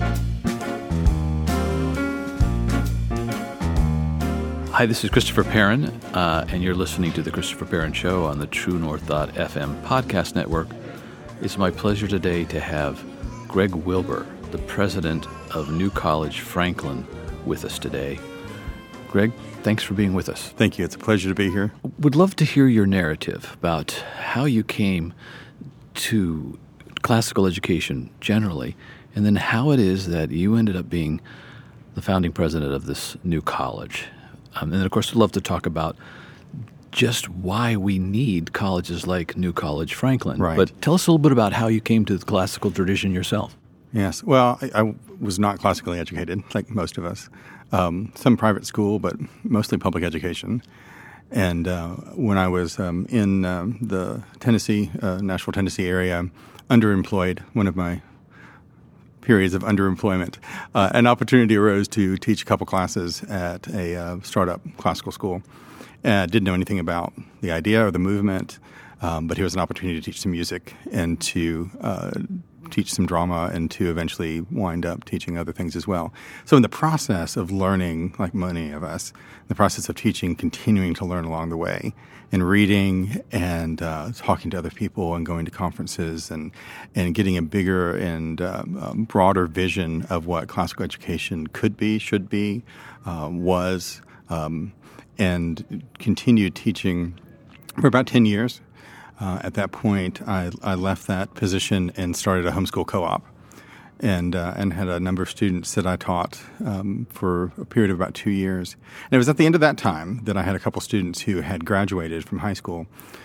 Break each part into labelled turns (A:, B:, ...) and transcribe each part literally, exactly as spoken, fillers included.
A: Hi, this is Christopher Perrin, uh, and you're listening to The Christopher Perrin Show on the True North dot F M podcast network. It's my pleasure today to have Greg Wilbur, the president of New College Franklin, with us today. Greg, thanks for being with us.
B: Thank you. It's a pleasure to be here.
A: Would love to hear your narrative about how you came to classical education generally, and then how it is that you ended up being the founding president of this new college. Um, and then, of course, I'd love to talk about just why we need colleges like New College Franklin.
B: Right.
A: But tell us a little bit about how you came to the classical tradition yourself.
B: Yes. Well, I, I was not classically educated, like most of us. Um, some private school, but mostly public education. And uh, when I was um, in um, the Tennessee, uh, Nashville, Tennessee area, underemployed, one of my periods of underemployment, uh, an opportunity arose to teach a couple classes at a uh, startup classical school. Uh, didn't know anything about the idea or the movement, um, but here was an opportunity to teach some music and to uh, teach some drama and to eventually wind up teaching other things as well. So in the process of learning, like many of us, the process of teaching, continuing to learn along the way, and reading and uh, talking to other people and going to conferences and, and getting a bigger and uh, um, broader vision of what classical education could be, should be, uh, was, um, and continued teaching for about ten years. Uh, at that point, I, I left that position and started a homeschool co-op, and uh, and had a number of students that I taught um, for a period of about two years. And it was at the end of that time that I had a couple students who had graduated from high school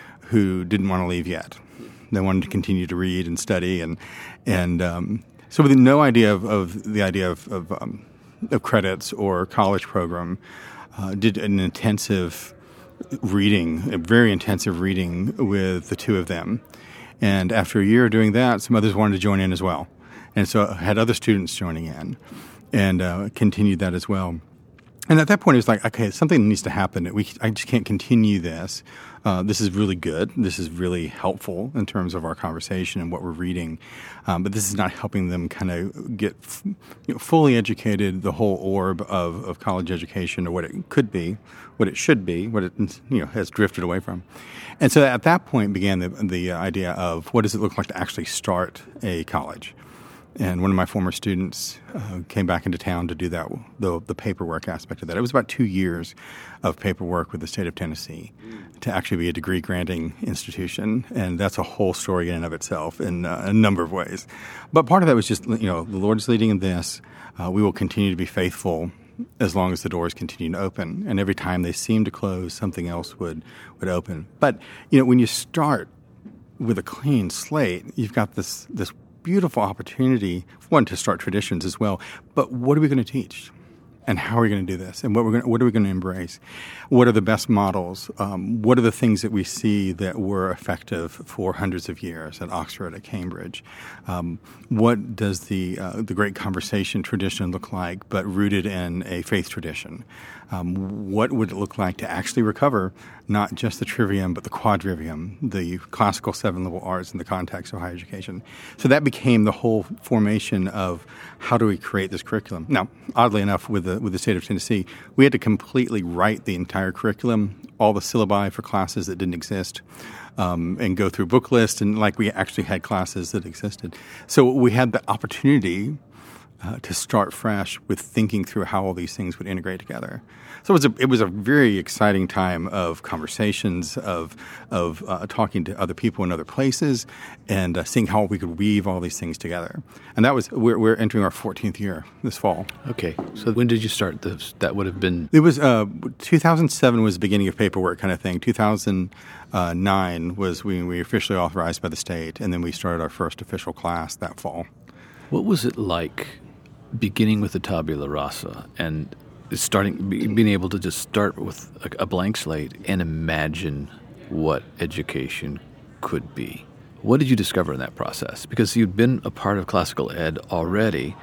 B: who didn't want to leave yet. They wanted to continue to read and study, and and um, so with no idea of, of the idea of of, um, of credits or college program, uh, did an intensive reading, a very intensive reading with the two of them. And after a year of doing that, some others wanted to join in as well. And so I had other students joining in and uh, continued that as well. And at that point, it was like, okay, something needs to happen. We, I just can't continue this. Uh, this is really good. This is really helpful in terms of our conversation and what we're reading. Um, but this is not helping them kind of get f- you know, fully educated, the whole orb of, of college education, or what it could be, what it should be, what it you know has drifted away from. And so at that point began the, the idea of what does it look like to actually start a college. And one of my former students uh, came back into town to do that, the, the paperwork aspect of that. It was about two years of paperwork with the state of Tennessee to actually be a degree-granting institution. And that's a whole story in and of itself in uh, a number of ways. But part of that was just, you know, the Lord's leading in this. Uh, we will continue to be faithful as long as the doors continue to open. And every time they seem to close, something else would, would open. But, you know, when you start with a clean slate, you've got this this beautiful opportunity, one, to start traditions as well. But what are we going to teach? And how are we going to do this? And what, we're going to, what are we going to embrace? What are the best models? Um, what are the things that we see that were effective for hundreds of years at Oxford, at Cambridge? Um, what does the uh, the great conversation tradition look like, but rooted in a faith tradition? Um, what would it look like to actually recover not just the trivium, but the quadrivium, the classical seven liberal arts in the context of higher education? So that became the whole formation of how do we create this curriculum. Now, oddly enough, with the with the state of Tennessee, we had to completely write the entire curriculum, all the syllabi for classes that didn't exist, um, and go through book lists, and like we actually had classes that existed. So we had the opportunity Uh, to start fresh with thinking through how all these things would integrate together. So it was a, it was a very exciting time of conversations, of of uh, talking to other people in other places, and uh, seeing how we could weave all these things together. And that was we're, we're entering our fourteenth year this fall.
A: Okay, so when did you start this? That would have been
B: It was uh, two thousand seven was the beginning of paperwork kind of thing. two thousand nine was when we officially authorized by the state, and then we started our first official class that fall.
A: What was it like beginning with the tabula rasa and starting, being able to just start with a, a blank slate and imagine what education could be? What did you discover in that process? Because you'd been a part of classical ed already,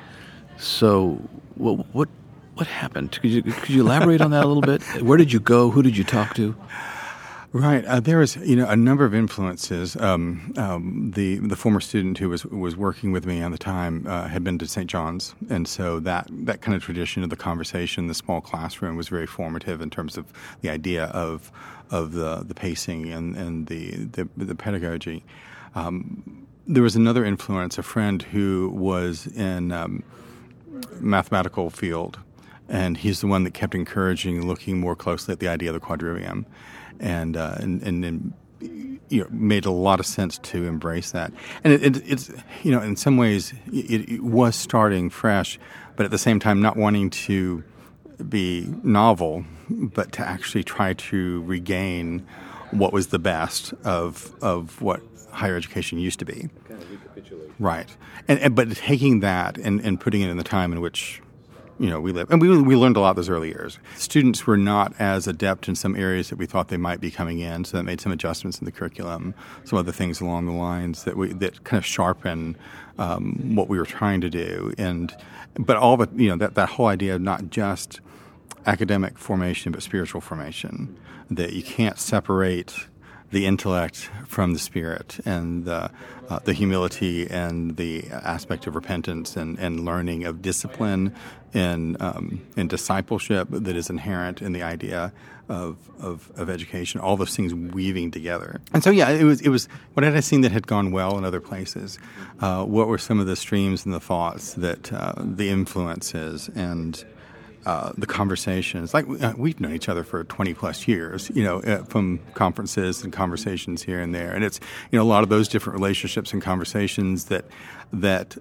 A: so what what, what happened? Could you, could you elaborate on that a little bit? Where did you go? Who did you talk to?
B: Right. Uh, there was, you know, a number of influences. Um, um, the the former student who was was working with me at the time uh, had been to Saint John's, and so that that kind of tradition of the conversation, the small classroom, was very formative in terms of the idea of of the the pacing and and the the, the pedagogy. Um, there was another influence, a friend who was in um, mathematical field, and he's the one that kept encouraging, looking more closely at the idea of the quadrivium. And, uh, and and and you know, made a lot of sense to embrace that. And it, it, it's, you know, in some ways it, it was starting fresh, but at the same time not wanting to be novel, but to actually try to regain what was the best of of what higher education used to be.
A: Kind of recapitulate.
B: Right. And, and but taking that and, and putting it in the time in which you know, we live. And we we learned a lot those early years. Students were not as adept in some areas that we thought they might be coming in, so that made some adjustments in the curriculum, some other things along the lines that we that kind of sharpen um, what we were trying to do. And but all of it, you know, that, that whole idea of not just academic formation, but spiritual formation, that you can't separate the intellect from the spirit, and the, uh, the humility and the aspect of repentance and, and learning of discipline and, um, and discipleship that is inherent in the idea of, of, of education, all those things weaving together. And so, yeah, it was, it was what had I seen that had gone well in other places? Uh, what were some of the streams and the thoughts that uh, the influences and Uh, the conversations, like uh, we've known each other for twenty plus years, you know, uh, from conferences and conversations here and there. And it's, you know, a lot of those different relationships and conversations that, that,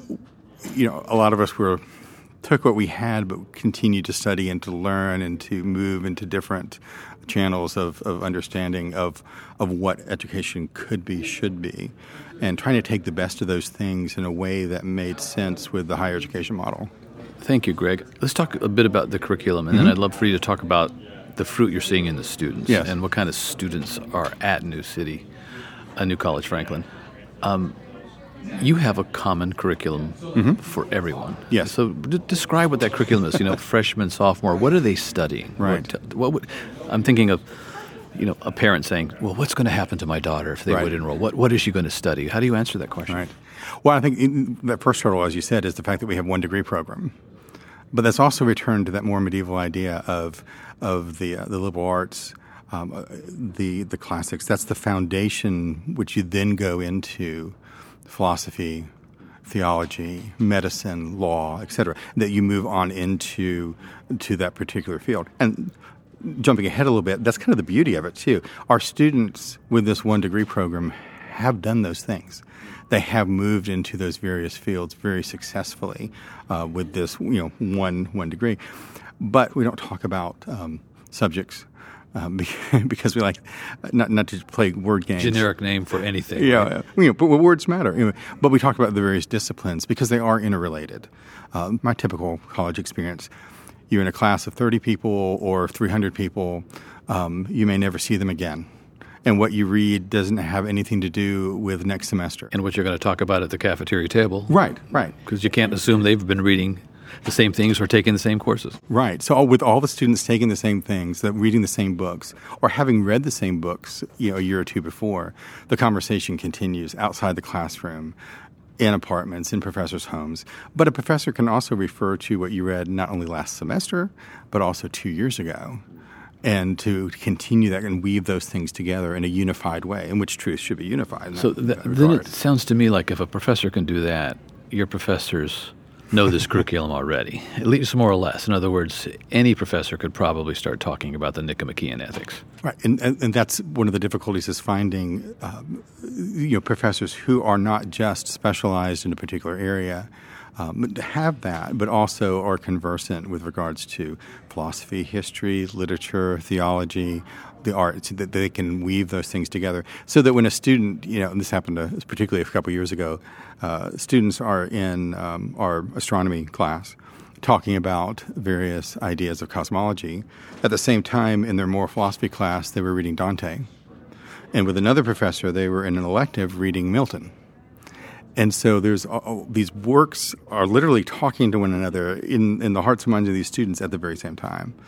B: you know, a lot of us were, took what we had, but continued to study and to learn and to move into different channels of, of understanding of, of what education could be, should be, and trying to take the best of those things in a way that made sense with the higher education model.
A: Thank you, Greg. Let's talk a bit about the curriculum, and mm-hmm. then I'd love for you to talk about the fruit you're seeing in the students
B: yes.
A: and what kind of students are at New City, uh, New College Franklin. Um, you have a common curriculum mm-hmm. for everyone.
B: Yes.
A: So d- describe what that curriculum is. You know, freshman, sophomore. What are they studying?
B: Right.
A: What, what would, I'm thinking of, you know, a parent saying, "Well, what's going to happen to my daughter if they
B: right.
A: would enroll? What What is she going to study?" How do you answer that question?
B: Right. Well, I think in, that first hurdle, as you said, is the fact that we have one degree program. But that's also returned to that more medieval idea of of the uh, the liberal arts, um, uh, the the classics. That's the foundation which you then go into philosophy, theology, medicine, law, et cetera. That you move on into to that particular field. And jumping ahead a little bit, that's kind of the beauty of it too. Our students with this one degree program have done those things. They have moved into those various fields very successfully uh, with this, you know, one one degree. But we don't talk about um, subjects um, because we like not not to play word games.
A: Generic name for anything.
B: Yeah,
A: right?
B: you know, but words matter. You know, but we talk about the various disciplines because they are interrelated. Uh, my typical college experience: you're in a class of thirty people or three hundred people. Um, you may never see them again. And what you read doesn't have anything to do with next semester.
A: And what you're going to talk about at the cafeteria table.
B: Right, right.
A: Because you can't assume they've been reading the same things or taking the same courses.
B: Right. So with all the students taking the same things, that reading the same books, or having read the same books, you know, a year or two before, the conversation continues outside the classroom, in apartments, in professors' homes. But a professor can also refer to what you read not only last semester, but also two years ago. And to continue that and weave those things together in a unified way, in which truth should be unified.
A: So th- then it sounds to me like if a professor can do that, your professors know this curriculum already, at least more or less. In other words, any professor could probably start talking about the Nicomachean ethics.
B: Right, and, and, and that's one of the difficulties is finding um, you know, professors who are not just specialized in a particular area, Um, have that, but also are conversant with regards to philosophy, history, literature, theology, the arts, that they can weave those things together so that when a student, you know, and this happened to, particularly a couple of years ago, uh, students are in um, our astronomy class talking about various ideas of cosmology. At the same time, in their moral philosophy class, they were reading Dante. And with another professor, they were in an elective reading Milton. And so there's uh, these works are literally talking to one another in, in the hearts and minds of these students at the very same time.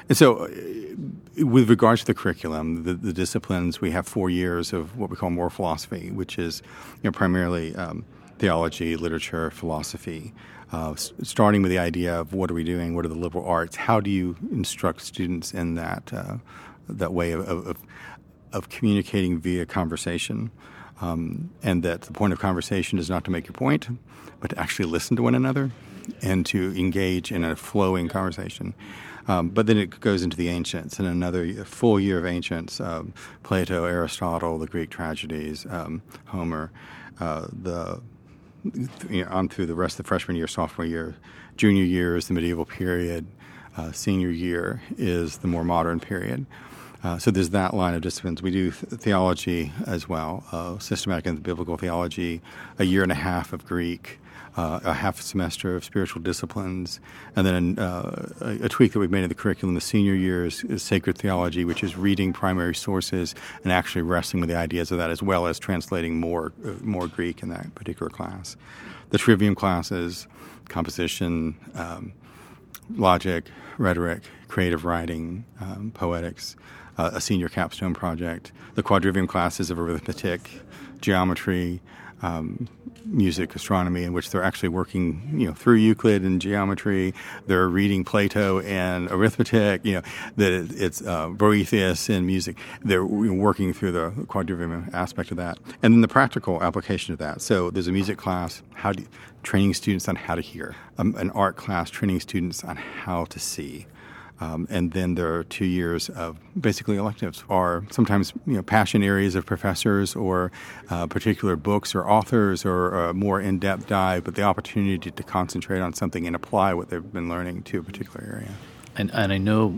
B: And so, uh, with regards to the curriculum, the, the disciplines, we have four years of what we call moral philosophy, which is, you know, primarily um, theology, literature, philosophy, uh, s- starting with the idea of what are we doing, what are the liberal arts, how do you instruct students in that uh, that way of, of, of communicating via conversation, um, and that the point of conversation is not to make your point, but to actually listen to one another and to engage in a flowing conversation. Um, but then it goes into the ancients, and another full year of ancients, um, Plato, Aristotle, the Greek tragedies, um, Homer, uh, the you know, on through the rest of the freshman year, sophomore year. Junior year is the medieval period. Uh, senior year is the more modern period. Uh, so there's that line of disciplines. We do th- theology as well, uh, systematic and biblical theology, a year and a half of Greek, Uh, a half semester of spiritual disciplines, and then uh, a, a tweak that we've made in the curriculum the senior year is, is sacred theology, which is reading primary sources and actually wrestling with the ideas of that, as well as translating more uh, more Greek in that particular class. The trivium classes, composition, um, logic, rhetoric, creative writing, um, poetics, uh, a senior capstone project. The quadrivium classes of arithmetic, geometry, Um, music, astronomy, in which they're actually working, you know, through Euclid and geometry. They're reading Plato and arithmetic. You know, that it's uh, Boethius and music. They're working through the quadrivium aspect of that, and then the practical application of that. So there's a music class, how do you, training students on how to hear, um, an art class training students on how to see. Um, and then there are two years of basically electives, or sometimes you know passion areas of professors, or uh, particular books or authors, or a more in-depth dive. But the opportunity to concentrate on something and apply what they've been learning to a particular area.
A: And and I know,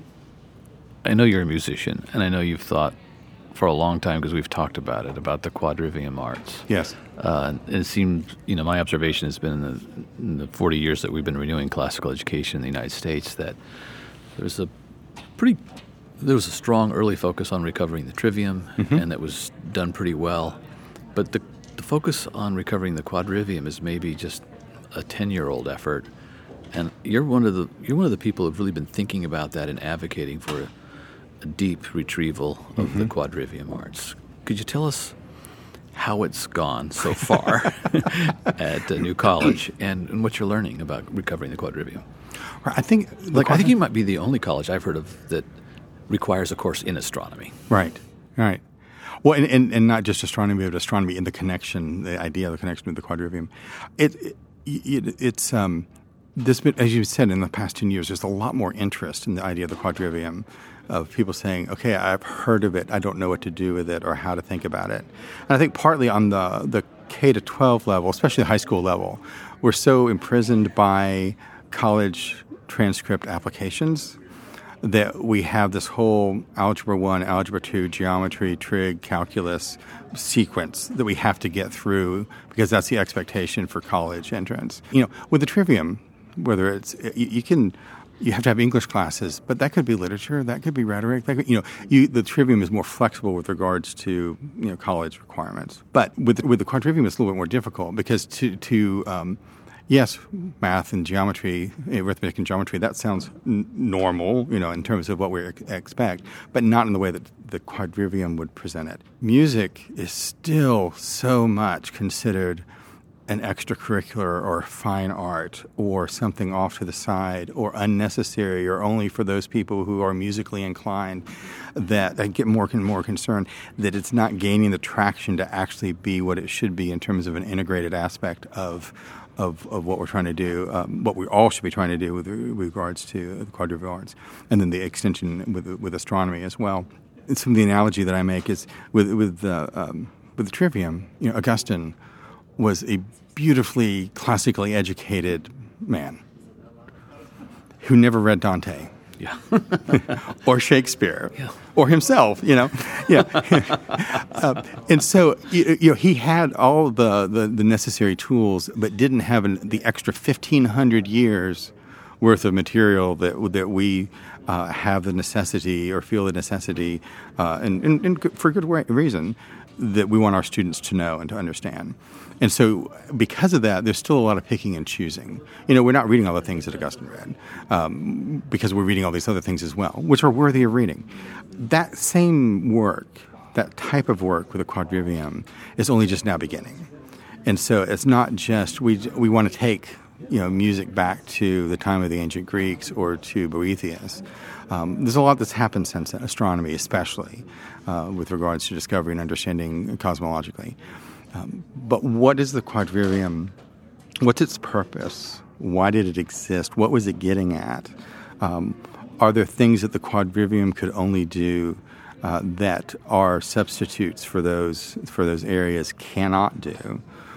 A: I know you're a musician, and I know you've thought for a long time, because we've talked about it, about the quadrivium arts.
B: Yes.
A: Uh, and it seems, you know, my observation has been in the, in the forty years that we've been renewing classical education in the United States that There's a pretty, there was a strong early focus on recovering the trivium, mm-hmm. and that was done pretty well. But the, the focus on recovering the quadrivium is maybe just a ten-year-old effort. And you're one of the you're one of the people who've really been thinking about that and advocating for a, a deep retrieval of mm-hmm. the quadrivium arts. Could you tell us how it's gone so far at uh, New College, and, and what you're learning about recovering the quadrivium?
B: I think,
A: like, I think you might be the only college I've heard of that requires a course in astronomy.
B: Right, right. Well, and, and, and not just astronomy, but astronomy in the connection, the idea of the connection with the quadrivium. It, it, it it's um, this bit, as you said, in the past ten years, there's a lot more interest in the idea of the quadrivium, of people saying, okay, I've heard of it, I don't know what to do with it or how to think about it. And I think partly on the, the K to twelve level, especially the high school level, we're so imprisoned by college transcript applications that we have this whole algebra one, algebra two, geometry, trig, calculus sequence that we have to get through because that's the expectation for college entrance. You know, with the trivium, whether it's, you, you can, you have to have English classes, but that could be literature, that could be rhetoric, that could, you know, you, the trivium is more flexible with regards to, you know, college requirements. But with with the quadrivium, it's a little bit more difficult because to, to um, yes, math and geometry, arithmetic and geometry, that sounds n- normal, you know, in terms of what we ex- expect, but not in the way that the quadrivium would present it. Music is still so much considered an extracurricular or fine art or something off to the side or unnecessary or only for those people who are musically inclined, that I get more and more concerned that it's not gaining the traction to actually be what it should be in terms of an integrated aspect of Of, of what we're trying to do, um, what we all should be trying to do with, with regards to the quadrivium arts, and then the extension with with astronomy as well. And some of the analogy that I make is with with the um, with the trivium. You know, Augustine was a beautifully classically educated man who never read Dante.
A: Yeah.
B: Or Shakespeare.
A: Yeah.
B: Or himself, you know. Yeah. uh, and so, you, you know, he had all the, the, the necessary tools, but didn't have an, the extra fifteen hundred years worth of material that that we uh, have the necessity or feel the necessity, uh, and, and, and for good way, reason, that we want our students to know and to understand. And so because of that, there's still a lot of picking and choosing. You know, we're not reading all the things that Augustine read um, because we're reading all these other things as well, which are worthy of reading. That same work, that type of work with the Quadrivium, is only just now beginning. And so it's not just we we want to take, you know, music back to the time of the ancient Greeks or to Boethius. Um, there's a lot that's happened since then, astronomy especially, uh, with regards to discovery and understanding cosmologically. Um, but what is the Quadrivium? What's its purpose? Why did it exist? What was it getting at? Um, are there things that the Quadrivium could only do uh, that our substitutes for those for those areas cannot do?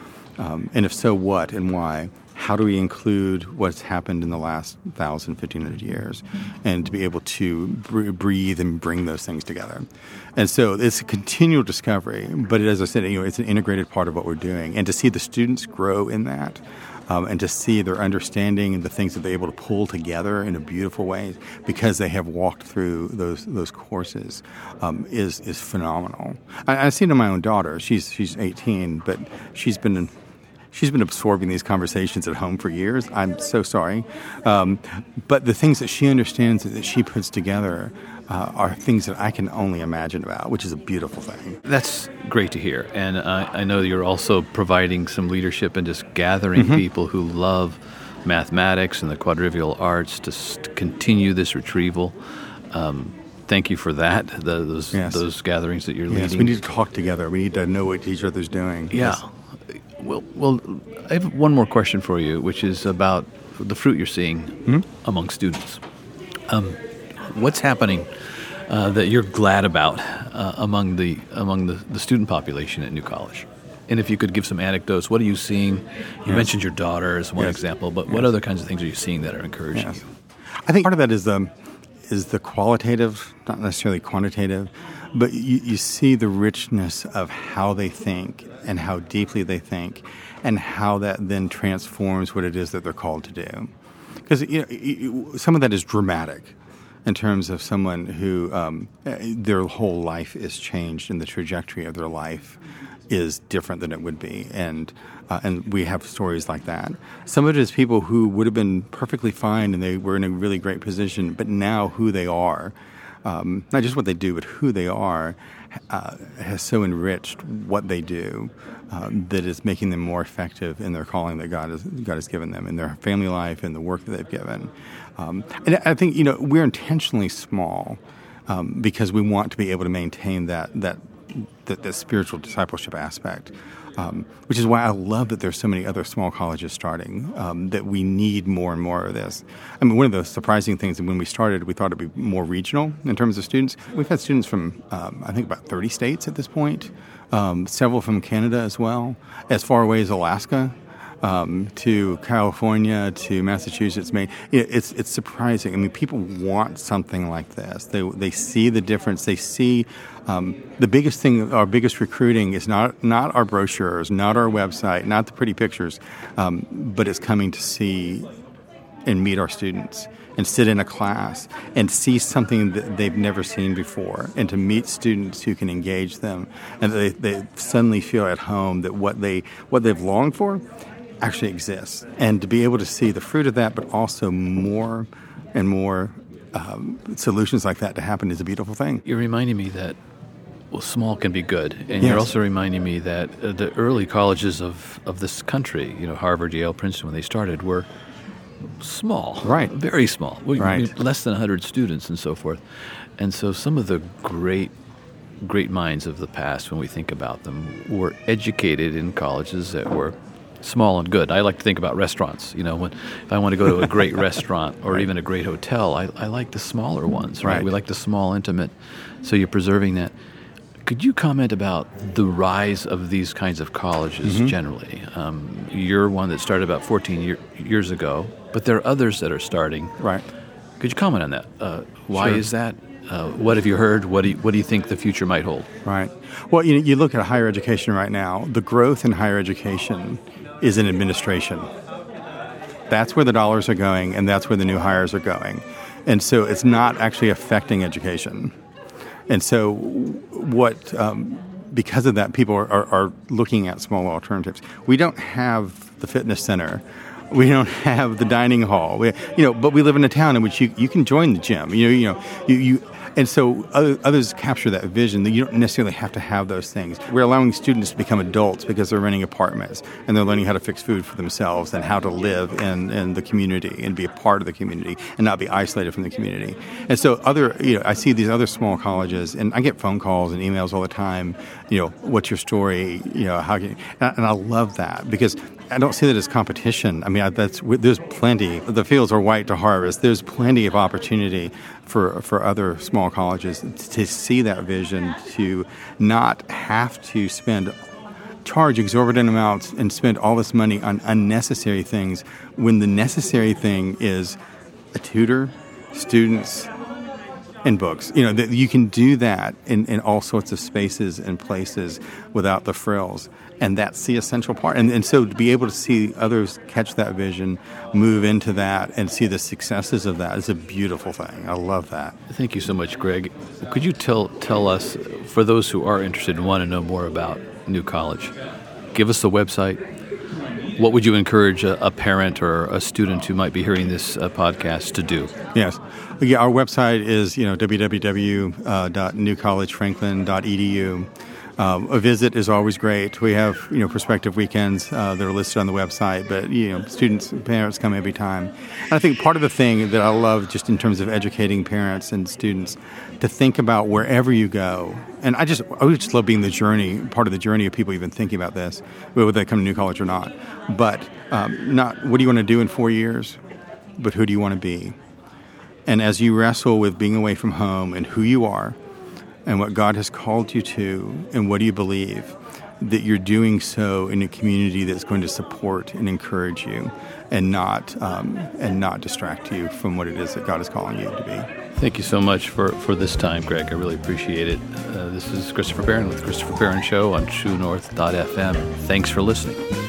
B: Um, and if so, what and why? How do we include what's happened in the last one thousand, fifteen hundred years and to be able to br- breathe and bring those things together? And so it's a continual discovery, but as I said, you know, it's an integrated part of what we're doing. And to see the students grow in that um, and to see their understanding and the things that they're able to pull together in a beautiful way because they have walked through those those courses um, is is phenomenal. I, I see it in my own daughter. She's, she's eighteen, but she's been in She's been absorbing these conversations at home for years. I'm so sorry. Um, but the things that she understands that she puts together uh, are things that I can only imagine about, which is a beautiful thing.
A: That's great to hear. And uh, I know you're also providing some leadership and just gathering mm-hmm. people who love mathematics and the quadrivial arts to, to continue this retrieval. Um, thank you for that, the, those, yes. those gatherings that you're
B: yes,
A: leading.
B: We need to talk together. We need to know what each other's doing.
A: Yeah. Yes. Well, well, I have one more question for you, which is about the fruit you're seeing mm-hmm. among students. Um, what's happening uh, that you're glad about uh, among the among the, the student population at New College? And if you could give some anecdotes, what are you seeing? You yes. mentioned your daughter as one yes. example, but yes. what other kinds of things are you seeing that are encouraging yes. you?
B: I think part of that is the is the qualitative, not necessarily quantitative, but you, you see the richness of how they think and how deeply they think and how that then transforms what it is that they're called to do. Because you know, some of that is dramatic in terms of someone who um, their whole life is changed and the trajectory of their life is different than it would be. And uh, and we have stories like that. Some of it is people who would have been perfectly fine and they were in a really great position, but now who they are, um, not just what they do, but who they are, uh, has so enriched what they do uh, that is making them more effective in their calling that God has, God has given them, in their family life and the work that they've given. Um, and I think, you know, we're intentionally small um, because we want to be able to maintain that that that, that spiritual discipleship aspect, um, which is why I love that there's so many other small colleges starting, um, that we need more and more of this. I mean, one of the surprising things, when we started, we thought it would be more regional in terms of students. We've had students from, um, I think, about thirty states at this point, um, several from Canada as well, as far away as Alaska. Um, to California, to Massachusetts, Maine. It's it's surprising. I mean, people want something like this. They they see the difference. They see um, the biggest thing. Our biggest recruiting is not not our brochures, not our website, not the pretty pictures, um, but it's coming to see and meet our students and sit in a class and see something that they've never seen before, and to meet students who can engage them, and they they suddenly feel at home that what they what they've longed for actually exists, and to be able to see the fruit of that, but also more and more um, solutions like that to happen is a beautiful thing.
A: You're reminding me that, well, small can be good, and
B: yes.
A: you're also reminding me that uh, the early colleges of, of this country, you know, Harvard, Yale, Princeton, when they started, were small,
B: right?
A: Very small,
B: right?
A: Less than one hundred students and so forth. And so some of the great great minds of the past, when we think about them, were educated in colleges that were small and good. I like to think about restaurants. You know, when if I want to go to a great restaurant or right. even a great hotel, I, I like the smaller ones, right? right? We like the small, intimate. So you're preserving that. Could you comment about the rise of these kinds of colleges mm-hmm. generally? Um, you're one that started about fourteen year, years ago, but there are others that are starting.
B: Right.
A: Could you comment on that? Uh, why
B: sure.
A: is that? Uh, what have you heard? What do you, what do you think the future might hold?
B: Right. Well, you, you look at higher education right now. The growth in higher education is in administration. That's where the dollars are going, and that's where the new hires are going. And so it's not actually affecting education. And so what, um, because of that, people are, are, are looking at smaller alternatives. We don't have the fitness center. We don't have the dining hall. We, you know, but we live in a town in which you, you can join the gym. You know, you know, you, you and so other, others capture that vision that you don't necessarily have to have those things. We're allowing students to become adults because they're renting apartments and they're learning how to fix food for themselves and how to live in, in the community and be a part of the community and not be isolated from the community. And so other, you know, I see these other small colleges and I get phone calls and emails all the time. You know, what's your story? You know, how can you, and I love that because I don't see that as competition. I mean, I, that's there's plenty. The fields are white to harvest. There's plenty of opportunity for for other small colleges to see that vision, to not have to spend, charge exorbitant amounts and spend all this money on unnecessary things when the necessary thing is a tutor, students, and books. You know, that you can do that in, in all sorts of spaces and places without the frills. And that's the essential part. And, and so to be able to see others catch that vision, move into that, and see the successes of that is a beautiful thing. I love that.
A: Thank you so much, Greg. Could you tell tell us, for those who are interested and want to know more about New College, give us the website. What would you encourage a, a parent or a student who might be hearing this uh, podcast to do?
B: Yes. Yeah, our website is, you know, w w w dot new college franklin dot e d u. Um, a visit is always great. We have, you know, prospective weekends uh, that are listed on the website, but, you know, students and parents come every time. And I think part of the thing that I love just in terms of educating parents and students to think about wherever you go, and I just I just love being the journey, part of the journey of people even thinking about this, whether they come to New College or not. But um, not what do you want to do in four years, but who do you want to be? And as you wrestle with being away from home and who you are, and what God has called you to, and what do you believe, that you're doing so in a community that's going to support and encourage you and not um, and not distract you from what it is that God is calling you to be.
A: Thank you so much for, for this time, Greg. I really appreciate it. Uh, this is Christopher Barron with Christopher Barron Show on true north dot f m. Thanks for listening.